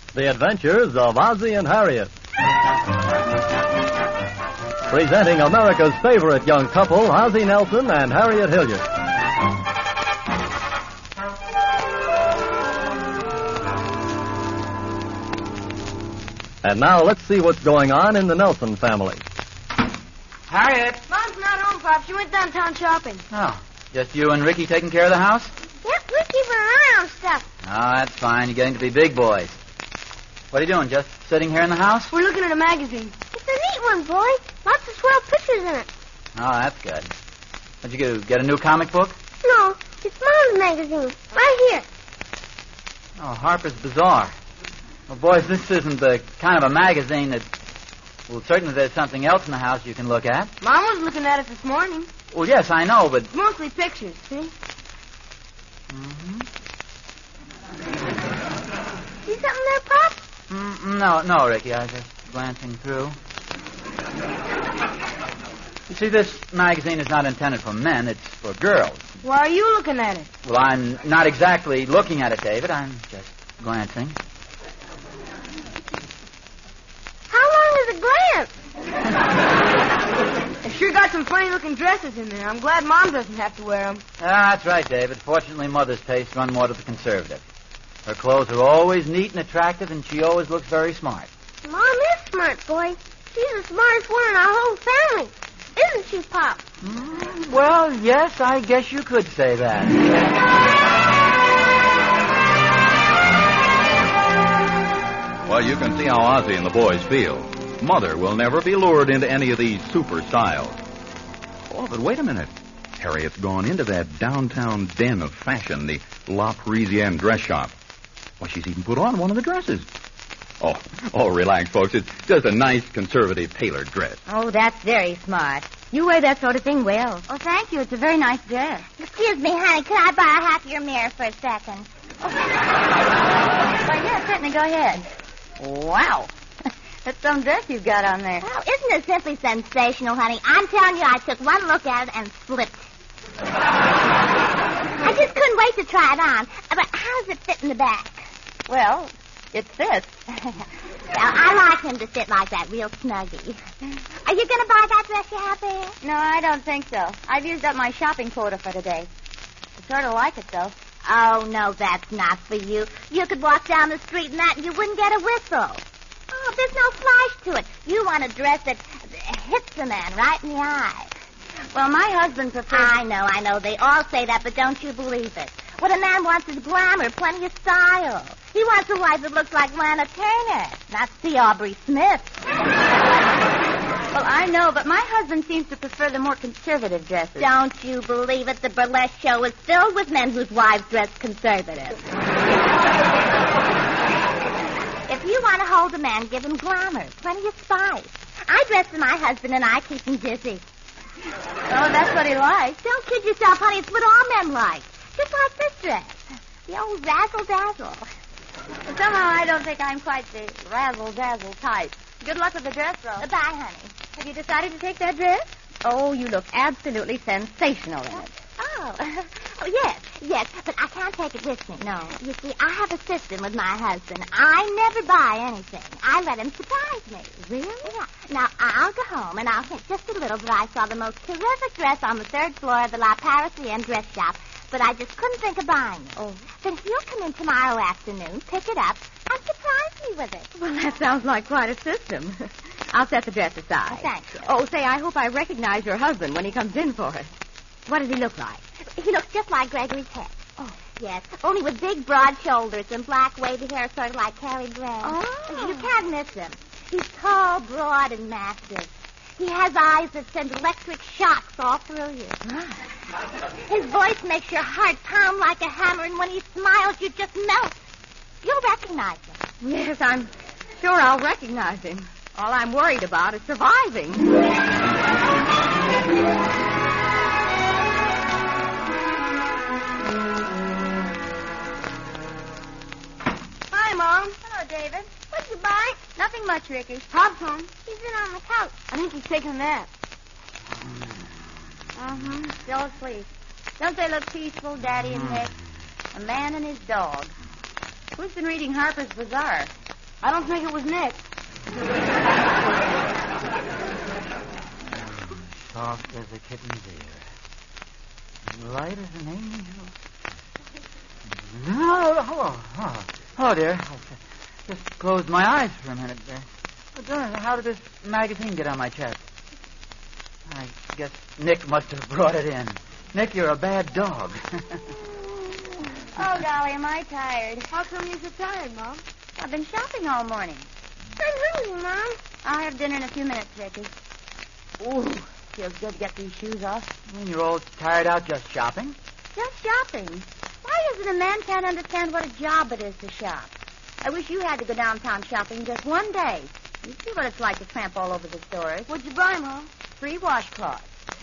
The Adventures of Ozzie and Harriet. Presenting America's favorite young couple, Ozzie Nelson and Harriet Hilliard. And now let's see what's going on in the Nelson family. Harriet! Mom's not home, Pop. She went downtown shopping. Oh, just you and Ricky taking care of the house? Yep, we're keeping an eye on stuff. Oh, that's fine. You're getting to be big boys. What are you doing, just sitting here in the house? We're looking at a magazine. It's a neat one, boy. Lots of swell pictures in it. Oh, that's good. What'd you do, get a new comic book? No, it's Mom's magazine. Right here. Oh, Harper's Bazaar. Well, boys, this isn't the kind of a magazine that... Well, certainly there's something else in the house you can look at. Mom was looking at it this morning. Well, yes, I know, but... It's mostly pictures, see? Mm-hmm. See something there, Pop? No, Ricky. I was just glancing through. You see, this magazine is not intended for men. It's for girls. Why are you looking at it? Well, I'm not exactly looking at it, David. I'm just glancing. How long is a glance? They sure got some funny-looking dresses in there. I'm glad Mom doesn't have to wear them. Ah, that's right, David. Fortunately, Mother's tastes run more to the conservative. Her clothes are always neat and attractive, and she always looks very smart. Mom is smart, boy. She's the smartest one in our whole family. Isn't she, Pop? Well, yes, I guess you could say that. Well, you can see how Ozzie and the boys feel. Mother will never be lured into any of these super styles. Oh, but wait a minute. Harriet's gone into that downtown den of fashion, the La Parisienne dress shop. Why, she's even put on one of the dresses. Oh, relax, folks. It's just a nice, conservative, tailored dress. Oh, that's very smart. You wear that sort of thing well. Oh, thank you. It's a very nice dress. Excuse me, honey. Could I borrow half your mirror for a second? Why, yeah, certainly. Go ahead. Wow. That's some dress you've got on there. Well, isn't it simply sensational, honey? I'm telling you, I took one look at it and slipped. I just couldn't wait to try it on. But how does it fit in the back? Well, it fits. Well, I like him to sit like that, real snuggy. Are you going to buy that dress you have there? No, I don't think so. I've used up my shopping quota for today. I sort of like it, though. Oh, no, that's not for you. You could walk down the street in that and you wouldn't get a whistle. Oh, there's no flash to it. You want a dress that hits a man right in the eye. Well, my husband prefers... I know. They all say that, but don't you believe it. What a man wants is glamour, plenty of style. He wants a wife that looks like Lana Turner, not C. Aubrey Smith. Well, I know, but my husband seems to prefer the more conservative dresses. Don't you believe it? The burlesque show is filled with men whose wives dress conservative. If you want to hold a man, give him glamour, plenty of spice. I dress for my husband and I keep him busy. Oh, that's what he likes. Don't kid yourself, honey. It's what all men like. Just like this dress. The old razzle-dazzle. But somehow I don't think I'm quite the razzle-dazzle type. Good luck with the dress, though. Bye, honey. Have you decided to take that dress? Oh, you look absolutely sensational in it. Oh, yes. But I can't take it with me, no. You see, I have a system with my husband. I never buy anything. I let him surprise me. Really? Yeah. Now, I'll go home and I'll hint just a little that I saw the most terrific dress on the third floor of the La Parisienne dress shop, but I just couldn't think of buying it. Oh. Then he'll come in tomorrow afternoon, pick it up, and surprise me with it. Well, that sounds like quite a system. I'll set the dress aside. Oh, thank you. Oh, say, I hope I recognize your husband when he comes in for it. What does he look like? He looks just like Gregory's head. Oh, yes, only with big, broad shoulders and black, wavy hair, sort of like Cary Grant. Oh. You can't miss him. He's tall, broad, and massive. He has eyes that send electric shocks all through you. His voice makes your heart pound like a hammer, and when he smiles, you just melt. You'll recognize him. Yes, I'm sure I'll recognize him. All I'm worried about is surviving. Hi, Mom. Hello, David. What'd you buy? Nothing much, Ricky. Pop's home. He's in on the couch. I think he's taking a nap. Still asleep. Don't they look peaceful, Daddy and Nick? A man and his dog. Who's been reading Harper's Bazaar? I don't think it was Nick. Soft as a kitten's ear. Light as an angel. Oh, dear. Just closed my eyes for a minute there. How did this magazine get on my chest? I guess Nick must have brought it in. Nick, you're a bad dog. Oh, golly, am I tired. How come you're so tired, Mom? I've been shopping all morning. I'm hungry, Mom. I'll have dinner in a few minutes, Ricky. Ooh, feels good to get these shoes off. You're all tired out just shopping? Just shopping. Why is it a man can't understand what a job it is to shop? I wish you had to go downtown shopping just one day. You'd see what it's like to tramp all over the stores. What'd you buy, Mom? 3 washcloths.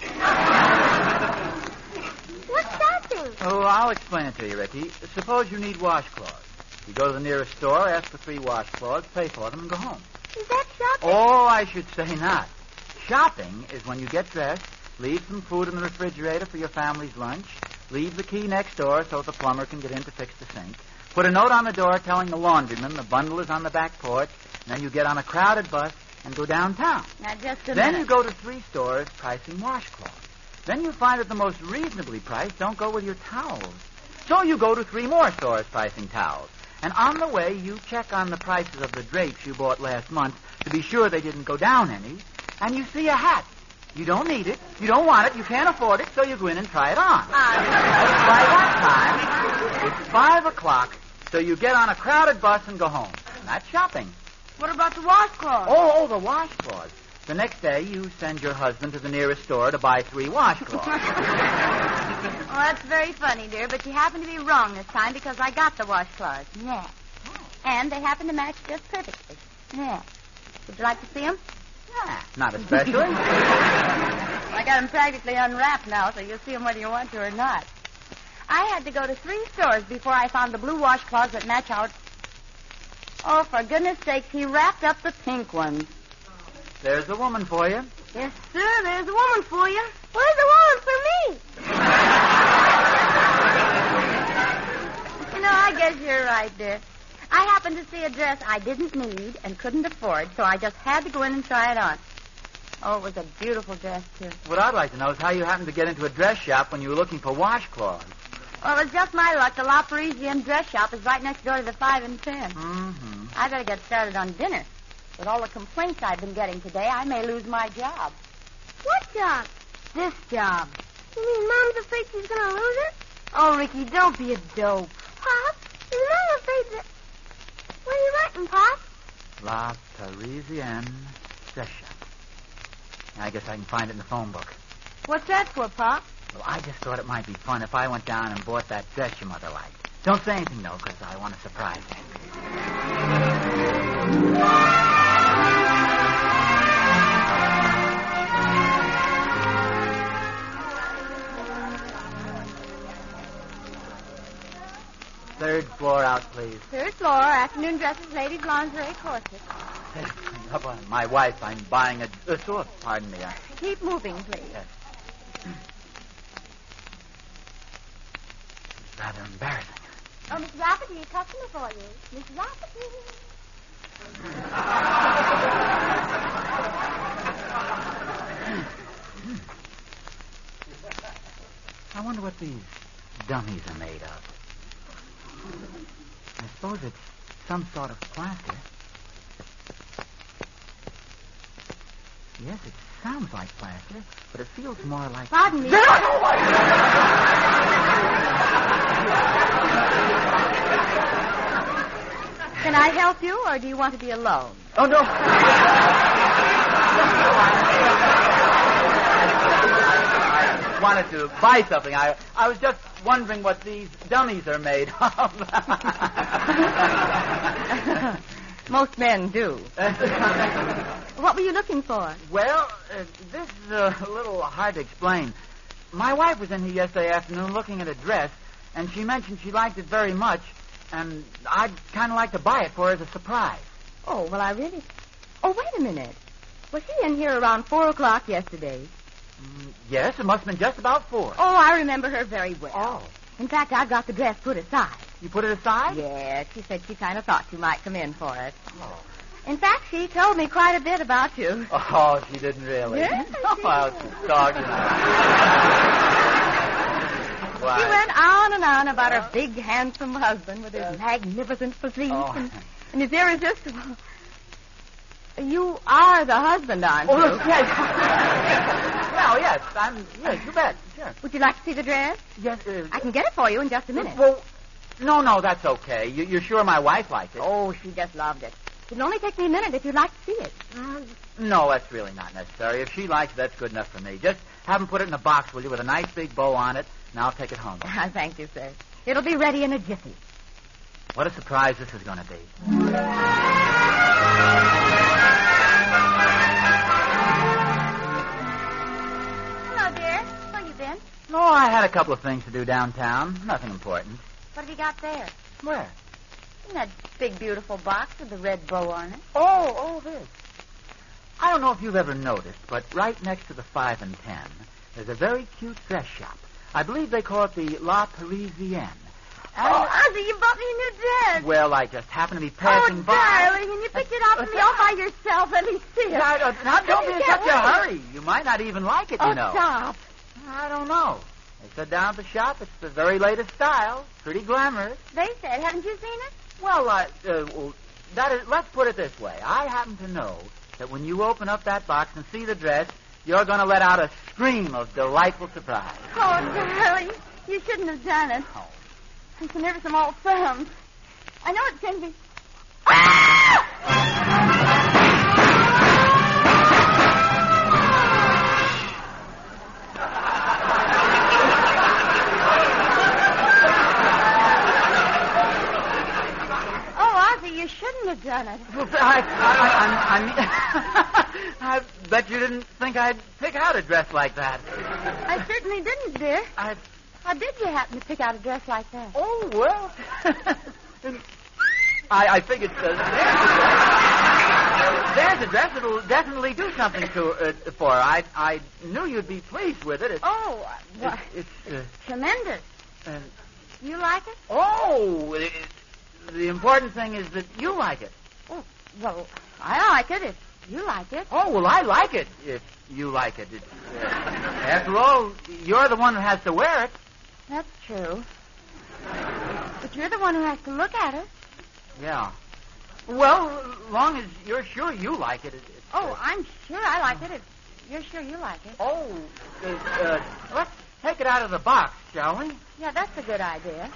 What's that thing? Oh, I'll explain it to you, Ricky. Suppose you need washcloths. You go to the nearest store, ask for 3 washcloths, pay for them, and go home. Is that shopping? Oh, I should say not. Shopping is when you get dressed, leave some food in the refrigerator for your family's lunch, leave the key next door so the plumber can get in to fix the sink, put a note on the door telling the laundryman the bundle is on the back porch, and then you get on a crowded bus and go downtown. Now, just a Then minute. you go to 3 stores pricing washcloths. Then you find that the most reasonably priced don't go with your towels. So you go to 3 more stores pricing towels. And on the way, you check on the prices of the drapes you bought last month to be sure they didn't go down any. And you see a hat. You don't need it. You don't want it. You can't afford it. So you go in and try it on. By that time, it's 5 o'clock. So you get on a crowded bus and go home. And that's shopping. What about the washcloth? Oh, the washcloths. The next day, you send your husband to the nearest store to buy 3 washcloths. Well, that's very funny, dear, but you happen to be wrong this time because I got the washcloths. Yeah. And they happen to match just perfectly. Yeah. Would you like to see them? Not especially. I got them practically unwrapped now, so you'll see them whether you want to or not. I had to go to 3 stores before I found the blue washcloths that match out. Oh, for goodness sakes, he wrapped up the pink ones. There's a woman for you. Yes, sir, there's a woman for you. Where's the woman for me? I guess you're right, dear. I happened to see a dress I didn't need and couldn't afford, so I just had to go in and try it on. Oh, it was a beautiful dress, too. What I'd like to know is how you happened to get into a dress shop when you were looking for washcloths. Well, it's just my luck. The La Parisienne dress shop is right next door to the 5 and 10. Mm-hmm. I better get started on dinner. With all the complaints I've been getting today, I may lose my job. What job? This job. You mean Mom's afraid she's going to lose it? Oh, Ricky, don't be a dope. Pop, is Mom afraid that... What are you writing, Pop? La Parisienne dress shop. I guess I can find it in the phone book. What's that for, Pop? Well, I just thought it might be fun if I went down and bought that dress your mother liked. Don't say anything, though, because I want to surprise you. 3rd floor out, please. 3rd floor, afternoon dresses, ladies' lingerie, corset. My wife, I'm buying a... pardon me. Keep moving, please. Yes. It's rather embarrassing. Oh, Miss Rafferty, a customer for you. Miss Rafferty. I wonder what these dummies are made of. I suppose it's some sort of plaster. Yes, it sounds like plaster, but it feels more like... Pardon me. Can I help you, or do you want to be alone? Oh, no. I wanted to buy something. I was just wondering what these dummies are made of. Most men do. What were you looking for? Well, this is a little hard to explain. My wife was in here yesterday afternoon looking at a dress, and she mentioned she liked it very much, and I'd kind of like to buy it for her as a surprise. Oh, well, I really... Oh, wait a minute. Was she in here around 4 o'clock yesterday? Yes, it must have been just about 4. Oh, I remember her very well. Oh. In fact, I've got the dress put aside. You put it aside? Yes, she said she kind of thought you might come in for it. Oh. In fact, she told me quite a bit about you. Oh, she didn't really? Yes, Oh, well, she's talking. Why? She went on and on about her big, handsome husband with his magnificent physique and his irresistible... You are the husband, aren't you? Oh, yes. Well, yes, yes, you bet. Sure. Would you like to see the dress? Yes, I can get it for you in just a minute. Well, no, that's okay. You're sure my wife liked it? Oh, she just loved it. It'll only take me a minute if you'd like to see it. No, that's really not necessary. If she likes it, that's good enough for me. Just have them put it in a box, will you, with a nice big bow on it, and I'll take it home. Thank you, sir. It'll be ready in a jiffy. What a surprise this is going to be. Hello, dear. Where you been? Oh, I had a couple of things to do downtown. Nothing important. What have you got there? Where? In that big, beautiful box with the red bow on it. Oh, this. I don't know if you've ever noticed, but right next to the 5 and 10, there's a very cute dress shop. I believe they call it the La Parisienne. And Ozzie, you bought me a new dress. Well, I just happened to be passing by. Darling, and you picked it up for me all by yourself. Let me see it. Now, don't be in such a hurry. You might not even like it, you know. Stop. I don't know. They said down at the shop it's the very latest style. Pretty glamorous. They said. Haven't you seen it? Well, let's put it this way. I happen to know that when you open up that box and see the dress, you're going to let out a scream of delightful surprise. Oh, darling, you shouldn't have done it. Oh. I'm so nervous I'm all thumbs. I know it's going to be... You shouldn't have done it. I bet you didn't think I'd pick out a dress like that. I certainly didn't, dear. How did you happen to pick out a dress like that? Oh, well. I figured there's a dress that'll definitely do something for her. I knew you'd be pleased with it. It's tremendous. You like it? Oh, the important thing is that you like it. Oh, well, I like it if you like it. Oh, well, I like it if you like it. After all, you're the one who has to wear it. That's true. But you're the one who has to look at it. Yeah. Well, as long as you're sure you like it. I'm sure I like it if you're sure you like it. Oh, let's take it out of the box, shall we? Yeah, that's a good idea.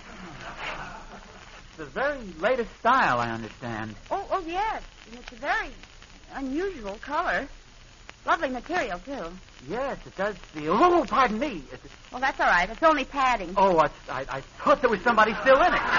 The very latest style, I understand. Oh, yes. And it's a very unusual color. Lovely material, too. Yes, it does feel... Oh, pardon me. Well, that's all right. It's only padding. Oh, I thought there was somebody still in it.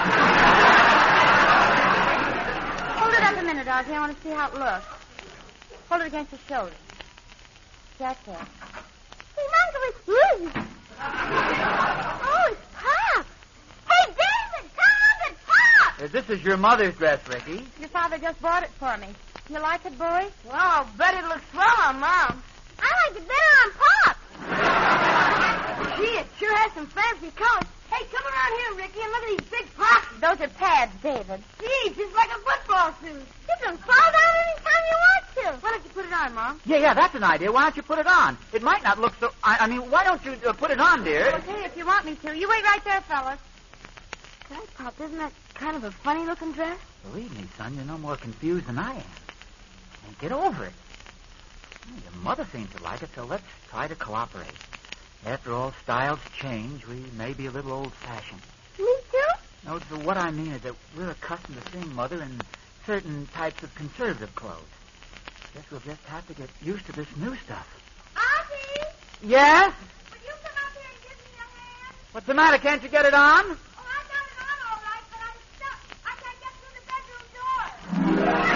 Hold it up a minute, Ozzie. I want to see how it looks. Hold it against your shoulder. That's it. Hey, Mom, it's blue. Oh, it's Pop. Hey, David, come on, it's Pop. This is your mother's dress, Ricky. Your father just bought it for me. You like it, boy? Well, I'll bet it looks swell on Mom. I like it better on Pop. Gee, it sure has some fancy colors. Hey, come around here, Ricky, and look at these big pockets. Those are pads, David. Gee, just like a football suit. You can fall down anytime you want to. Why don't you put it on, Mom? Yeah, that's an idea. Why don't you put it on? It might not look so... I mean, why don't you put it on, dear? Okay, if you want me to. You wait right there, fellas. Say, Pop, isn't that kind of a funny-looking dress? Believe me, son, you're no more confused than I am. And get over it. Your mother seems to like it, so let's try to cooperate. After all, styles change. We may be a little old-fashioned. Me too? No, so what I mean is that we're accustomed to seeing Mother in certain types of conservative clothes. Guess we'll just have to get used to this new stuff. Ozzie! Yes? Will you come up here and give me a hand? What's the matter? Can't you get it on? Oh, I got it on all right, but I'm stuck. I can't get through the bedroom door.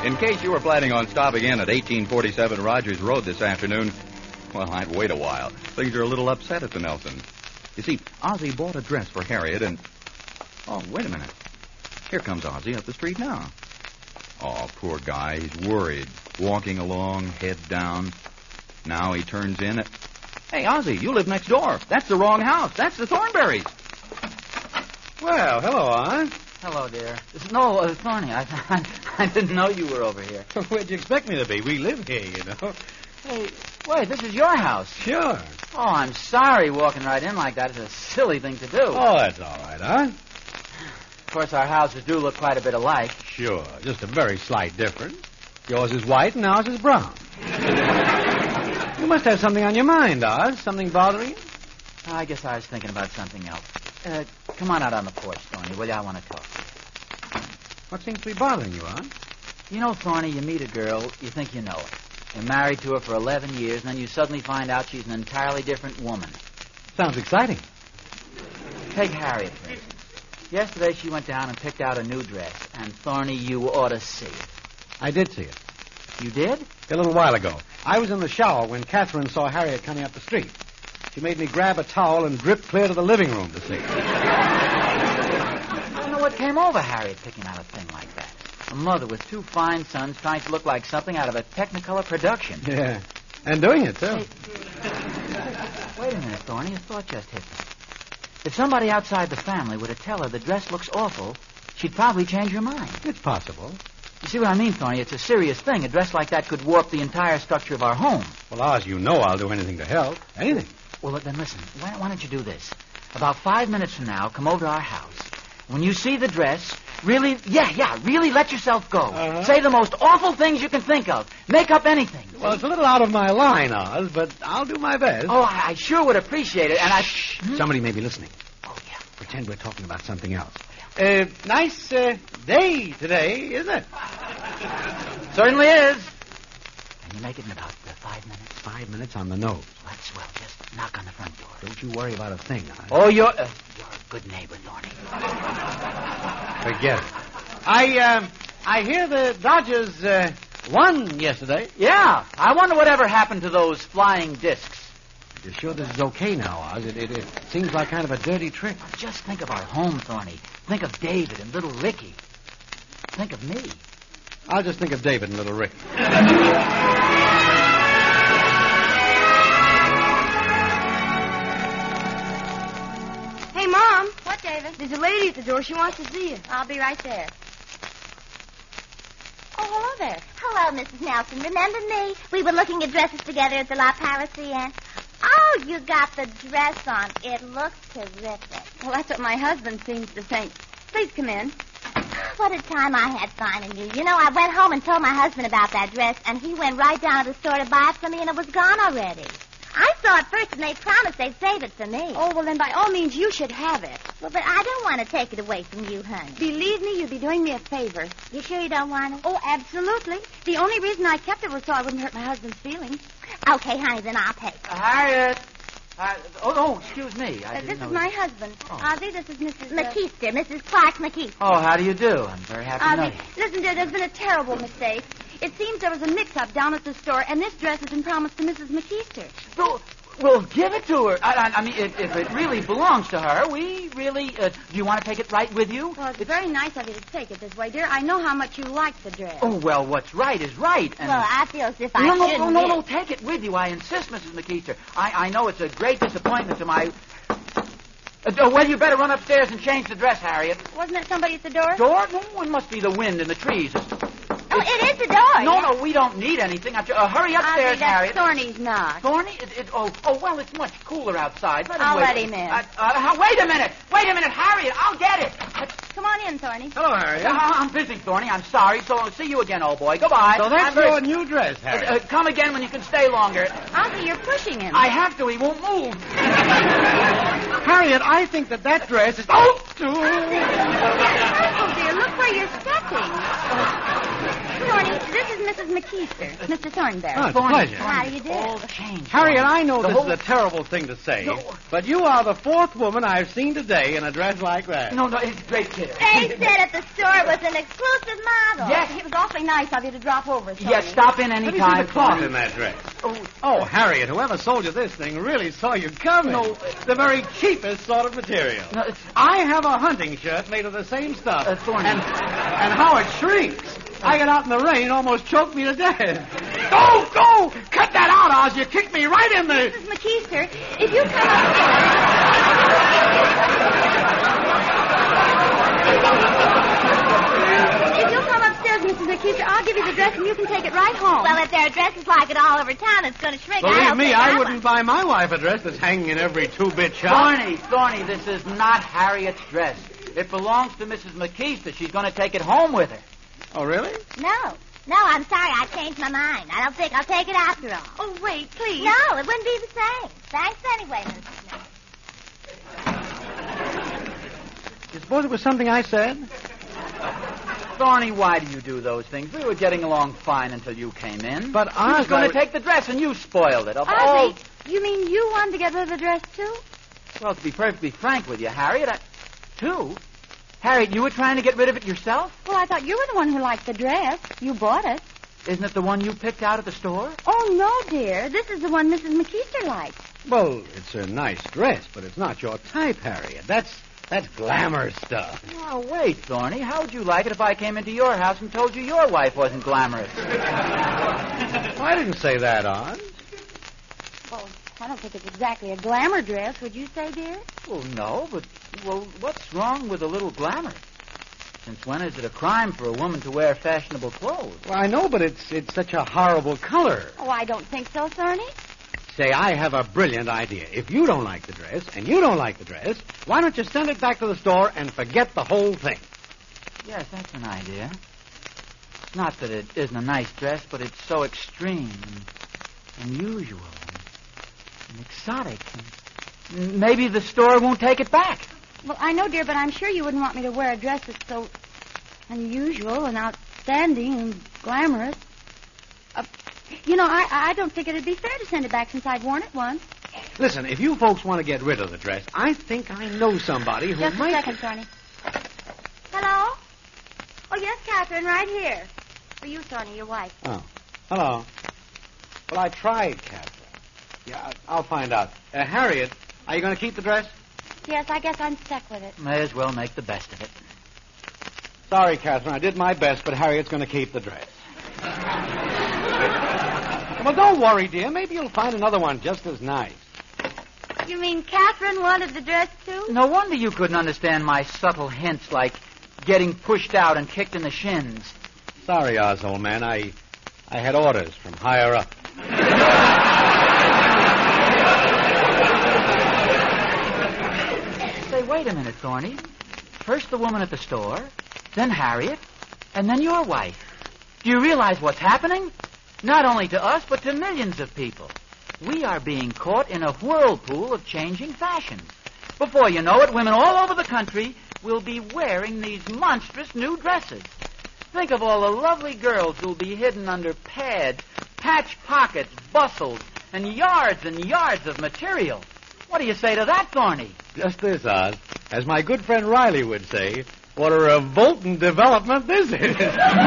In case you were planning on stopping in at 1847 Rogers Road this afternoon, well, I'd wait a while. Things are a little upset at the Nelson. You see, Ozzie bought a dress for Harriet and... Oh, wait a minute. Here comes Ozzie up the street now. Oh, poor guy. He's worried. Walking along, head down. Now he turns in at... Hey, Ozzie, you live next door. That's the wrong house. That's the Thornberrys. Well, hello, Oz. Hello, dear. No, Thorny, I didn't know you were over here. Where'd you expect me to be? We live here, you know. Hey, wait, this is your house. Sure. Oh, I'm sorry walking right in like that is a silly thing to do. Oh, that's all right, Oz. Of course, our houses do look quite a bit alike. Sure, just a very slight difference. Yours is white and ours is brown. You must have something on your mind, Oz. Something bothering you? I guess I was thinking about something else. Come on out on the porch, Thorny, will you? I want to talk. What seems to be bothering you, Oz? You know, Thorny, you meet a girl, you think you know her. You're married to her for 11 years, and then you suddenly find out she's an entirely different woman. Sounds exciting. Take Harriet, for instance. Yesterday she went down and picked out a new dress, and Thorny, you ought to see it. I did see it. You did? A little while ago. I was in the shower when Catherine saw Harriet coming up the street. She made me grab a towel and drip clear to the living room to see it. I don't know what came over Harriet picking out a thing like that. A mother with two fine sons trying to look like something out of a Technicolor production. Yeah, and doing it, too. Hey, wait a minute, Thorny. A thought just hit me. If somebody outside the family were to tell her the dress looks awful, she'd probably change her mind. It's possible. You see what I mean, Thorny? It's a serious thing. A dress like that could warp the entire structure of our home. Well, Oz, you know I'll do anything to help. Anything. Well, then listen. Why don't you do this? About 5 minutes from now, come over to our house. When you see the dress, really let yourself go. Uh-huh. Say the most awful things you can think of. Make up anything. Well, it's a little out of my line, Oz, but I'll do my best. Oh, I sure would appreciate it, and Shh. Somebody may be listening. Oh, yeah. Pretend we're talking about something else. Nice day today, isn't it? Certainly is. Can you make it in about 5 minutes? 5 minutes on the nose. That's swell. Just knock on the front door. Don't you worry about a thing, Oz. Oh, you're a good neighbor, Thorny. Forget it. I hear the Dodgers won yesterday. Yeah. I wonder whatever happened to those flying discs. You're sure this is okay now, Oz? It seems like kind of a dirty trick. Just think of our home, Thorny. Think of David and little Ricky. Think of me. I'll just think of David and little Ricky. Hey, Mom. What, David? There's a lady at the door. She wants to see you. I'll be right there. Oh, hello there. Hello, Mrs. Nelson. Remember me? We were looking at dresses together at the La Parisienne. Oh, you got the dress on. It looks terrific. Well, that's what my husband seems to think. Please come in. What a time I had finding you. You know, I went home and told my husband about that dress, and he went right down to the store to buy it for me, and it was gone already. I saw it first, and they promised they'd save it for me. Oh, well, then by all means, you should have it. Well, but I don't want to take it away from you, honey. Believe me, you'd be doing me a favor. You sure you don't want it? Oh, absolutely. The only reason I kept it was so I wouldn't hurt my husband's feelings. Okay, honey, then I'll take it. Harriet. Excuse me. This is my husband. Oh. Ozzie, this is Mrs. McKeester, Mrs. Clark McKeester. Oh, how do you do? I'm very happy to know Ozzie, you. listen, dear, there's been a terrible mistake. It seems there was a mix-up down at the store, and this dress has been promised to Mrs. McKeester. Well, give it to her. I mean, if it really belongs to her, we really... do you want to take it right with you? Well, it's very nice of you to take it this way, dear. I know how much you like the dress. Oh, well, what's right is right. And... Well, I feel as if I shouldn't. No, take it with you. I insist, Mrs. McKeester. I know it's a great disappointment to my... well, you better run upstairs and change the dress, Harriet. Wasn't there somebody at the door? Door? No, it must be the wind in the trees. Oh, it is the door. No, we don't need anything. Hurry upstairs, Ozzie, that's Harriet. Thorny's knock. Thorny? Well, it's much cooler outside. I'll let him in. Wait a minute, Harriet. I'll get it. Come on in, Thorny. Hello, Harriet. I'm busy, Thorny. I'm sorry. So I'll see you again, old boy. Goodbye. So that's your new dress, Harriet. Come again when you can stay longer. Ozzie, you're pushing him. I have to. He won't move. Harriet, I think that dress is... Oh! Careful, dear. Look where you're stepping. Thorny, this is Mrs. Mrs. McKeester, Mr. Thornberry. Oh, it's a pleasure. How do you do? All changed. Harriet, I know The this whole- is a terrible thing to say, No. but you are the fourth woman I've seen today in a dress like that. No, it's great, kid. They said at the store it was an exclusive model. Yes. It was awfully nice of you to drop over. Tony. Yes, stop in Let me see anytime. the cloth Thorny. in that dress. Oh, Oh, Harriet, whoever sold you this thing really saw you coming. No. The very cheapest sort of material. no, it's... I have a hunting shirt made of the same stuff. Thorny. And how it shrinks. I get out in the rain, almost choked me to death. Go! Cut that out, Oz. You kicked me right in the... Mrs. McKeester, if you come If you'll come upstairs, Mrs. McKeester, I'll give you the dress and you can take it right home. Well, if there are dresses like it all over town, it's going to shrink. Believe me, I wouldn't buy. buy my wife a dress that's hanging in every two-bit shop. Thorny, this is not Harriet's dress. It belongs to Mrs. McKeester. She's going to take it home with her. Oh, really? No, I'm sorry. I changed my mind. I don't think I'll take it after all. Oh, wait, please. No, it wouldn't be the same. Thanks anyway, Mrs. Smith. You suppose it was something I said? Thorny, why do you do those things? We were getting along fine until you came in. But I was Oz, going I to take the dress, and you spoiled it. Of all... Ozzie, you mean you wanted to get rid of the dress, too? Well, to be perfectly frank with you, Harriet, Too? Harriet, you were trying to get rid of it yourself? Well, I thought you were the one who liked the dress. You bought it. Isn't it the one you picked out at the store? Oh, no, dear. This is the one Mrs. McKeester liked. Well, it's a nice dress, but it's not your type, Harriet. That's glamour stuff. Oh, wait, Thorny. How would you like it if I came into your house and told you your wife wasn't glamorous? I didn't say that, Oz. Well, I don't think it's exactly a glamour dress, would you say, dear? Well, no, but, what's wrong with a little glamour? Since when is it a crime for a woman to wear fashionable clothes? Well, I know, but it's such a horrible color. Oh, I don't think so, Thorny. Say, I have a brilliant idea. If you don't like the dress, and you don't like the dress, why don't you send it back to the store and forget the whole thing? Yes, that's an idea. It's not that it isn't a nice dress, but it's so extreme and unusual and exotic. And maybe the store won't take it back. Well, I know, dear, but I'm sure you wouldn't want me to wear a dress that's so unusual and outstanding and glamorous. I don't think it'd be fair to send it back since I'd worn it once. Listen, if you folks want to get rid of the dress, I think I know somebody who Just might... a second, Thorny. Hello? Oh, yes, Catherine, right here. For you, Thorny, your wife. Oh, hello. Well, I tried, Catherine. Yeah, I'll find out. Harriet, are you going to keep the dress? Yes, I guess I'm stuck with it. May as well make the best of it. Sorry, Catherine, I did my best, but Harriet's going to keep the dress. Well, don't worry, dear. Maybe you'll find another one just as nice. You mean Catherine wanted the dress, too? No wonder you couldn't understand my subtle hints like getting pushed out and kicked in the shins. Sorry, Oz, old man. I had orders from higher up. Say, wait a minute, Thorny. First the woman at the store, then Harriet, and then your wife. Do you realize what's happening? Not only to us, but to millions of people. We are being caught in a whirlpool of changing fashions. Before you know it, women all over the country will be wearing these monstrous new dresses. Think of all the lovely girls who'll be hidden under pads, patch pockets, bustles, and yards of material. What do you say to that, Thorny? Just this, Oz. As my good friend Riley would say, what a revolting development this is.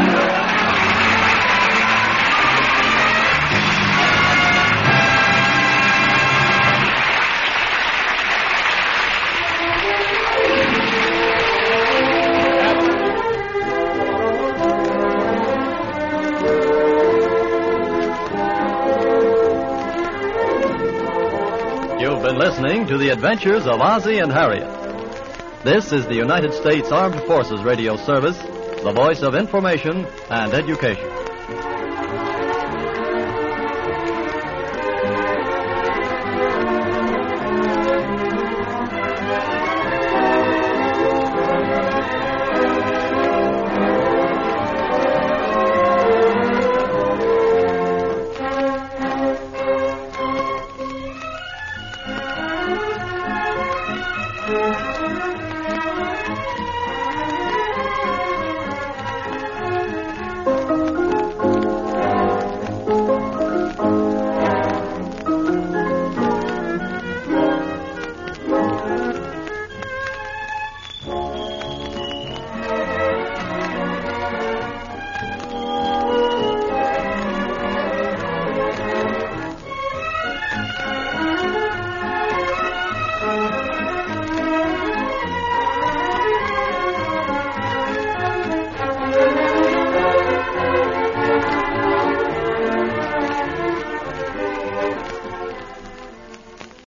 You've been listening to the adventures of Ozzie and Harriet. This is the United States Armed Forces Radio Service, the voice of information and education.